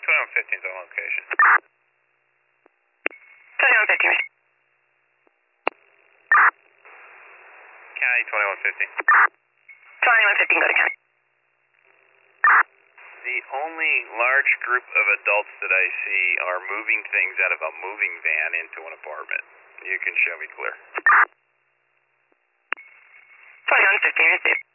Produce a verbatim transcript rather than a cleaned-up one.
twenty-one fifteen is on location. twenty-one fifteen. County twenty-one fifteen. twenty-one fifteen, go to county. The only large group of adults that I see are moving things out of a moving van into an apartment. You can show me clear. twenty-one fifteen, received.